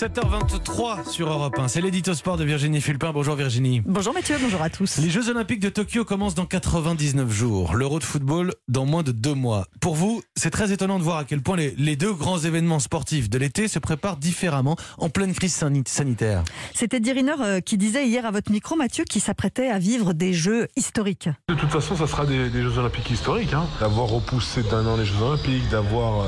7h23 sur Europe 1. C'est l'édito sport de Virginie Fulpin. Bonjour Virginie. Bonjour Mathieu, bonjour à tous. Les Jeux Olympiques de Tokyo commencent dans 99 jours. L'Euro de football dans moins de 2 mois. Pour vous, c'est très étonnant de voir à quel point les deux grands événements sportifs de l'été se préparent différemment en pleine crise sanitaire. C'était Diriner qui disait hier à votre micro, Mathieu, qui s'apprêtait à vivre des Jeux historiques. De toute façon, ça sera des Jeux Olympiques historiques. D'avoir repoussé d'un an les Jeux Olympiques, d'avoir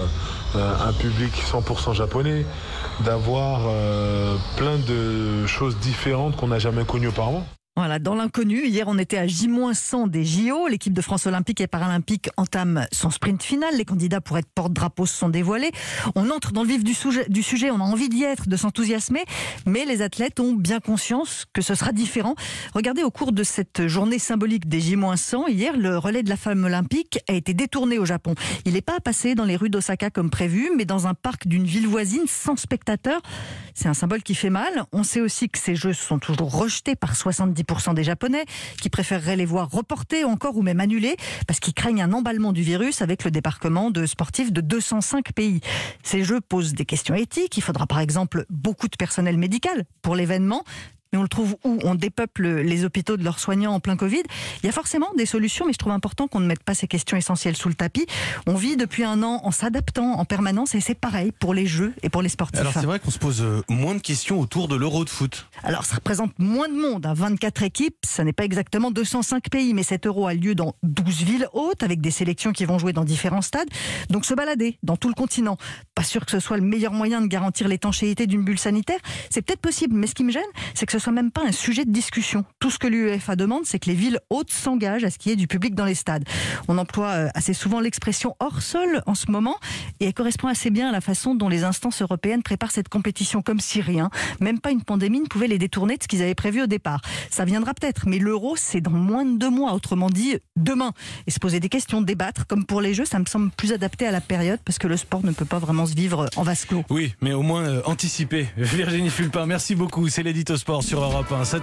un public 100% japonais, d'avoir plein de choses différentes qu'on n'a jamais connues auparavant. Voilà, dans l'inconnu, hier on était à J-100 des JO. L'équipe de France olympique et paralympique entame son sprint final. Les candidats pour être porte-drapeau se sont dévoilés. On entre dans le vif du sujet, on a envie d'y être, de s'enthousiasmer. Mais les athlètes ont bien conscience que ce sera différent. Regardez, au cours de cette journée symbolique des J-100, hier, le relais de la femme olympique a été détourné au Japon. Il n'est pas passé dans les rues d'Osaka comme prévu, mais dans un parc d'une ville voisine sans spectateurs. C'est un symbole qui fait mal. On sait aussi que ces Jeux sont toujours rejetés par 70% des Japonais qui préféreraient les voir reportés encore ou même annulés parce qu'ils craignent un emballement du virus avec le débarquement de sportifs de 205 pays. Ces Jeux posent des questions éthiques. Il faudra par exemple beaucoup de personnel médical pour l'événement. Mais on le trouve où? On dépeuple les hôpitaux de leurs soignants en plein Covid. Il y a forcément des solutions, mais je trouve important qu'on ne mette pas ces questions essentielles sous le tapis. On vit depuis un an en s'adaptant en permanence et c'est pareil pour les Jeux et pour les sportifs. Alors c'est vrai qu'on se pose moins de questions autour de l'Euro de foot. Alors ça représente moins de monde, 24 équipes, ça n'est pas exactement 205 pays, mais cet Euro a lieu dans 12 villes hautes avec des sélections qui vont jouer dans différents stades. Donc se balader dans tout le continent, pas sûr que ce soit le meilleur moyen de garantir l'étanchéité d'une bulle sanitaire. C'est peut-être possible, mais ce qui me gêne, c'est que ce soit même pas un sujet de discussion. Tout ce que l'UEFA demande, c'est que les villes hautes s'engagent à ce qu'il y ait du public dans les stades. On emploie assez souvent l'expression hors sol en ce moment et elle correspond assez bien à la façon dont les instances européennes préparent cette compétition comme si rien, même pas une pandémie, ne pouvait les détourner de ce qu'ils avaient prévu au départ. Ça viendra peut-être, mais l'Euro, c'est dans moins de 2 mois, autrement dit demain. Et se poser des questions, débattre, comme pour les Jeux, ça me semble plus adapté à la période parce que le sport ne peut pas vraiment se vivre en vase clos. Oui, mais au moins anticiper. Virginie Fulpin, merci beaucoup. C'est l'édito sport sur Europe 1.